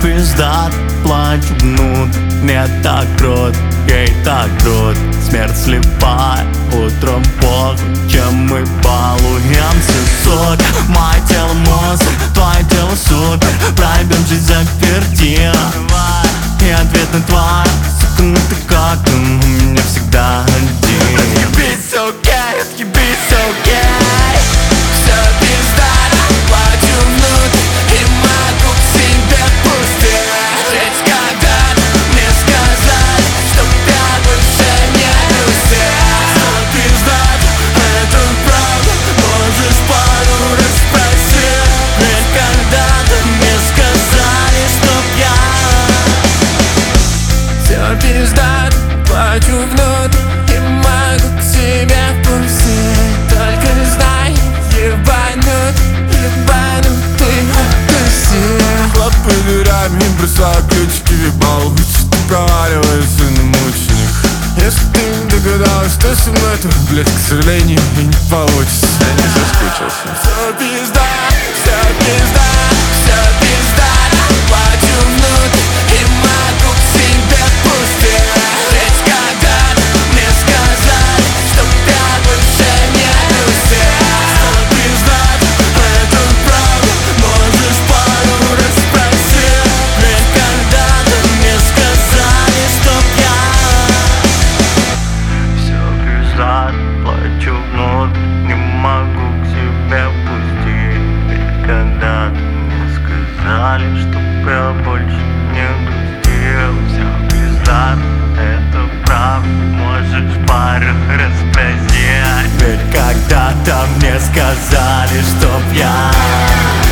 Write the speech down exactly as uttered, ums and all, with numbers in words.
пиздат, плачу внутрь, мне так круто, ей так круто. Смерть слепая, утром похуй, чем мы балуемся, сука. Мое тело монстр, твое тело супер, пройдем жизнь заперти. И ответ на твой, сука, ну ты как, у меня всегда один. Отъебись, окей, отъебись, окей. Все пиздато, плачу внутрь и могу к себе пустить. Ведь когда-то мне сказали, чтоб я больше не грустил. Все пиздато, это правда, можешь пару раз спросить. Ведь когда-то мне сказали, чтоб я. Все пиздато, плачу внутрь и могу к себе пустить. Только знай, ебанут, ебанутый апельсин. Хлопаю дверями, бросаю ключики в ебал. Лучше ты проваливайся на мученик. Если ты не догадалась, что со мной, то, блядь, к сожалению, и не получится. Я не соскучился. Все пизда, все пизда, все пизда. Плачу внутрь и могу к себе пустить. Ведь когда-то мне сказали, чтоб я больше не грустил. Все пизда, это правда, можешь пару раз спросить. Ведь когда-то мне сказали, чтоб я. Все пизда, плачу внутрь, не могу к себе пустить. Ведь когда-то мне сказали, чтоб я больше не грустил. Все пизда, это правда, можешь пару раз спросить. Ведь когда-то мне сказали, чтоб я.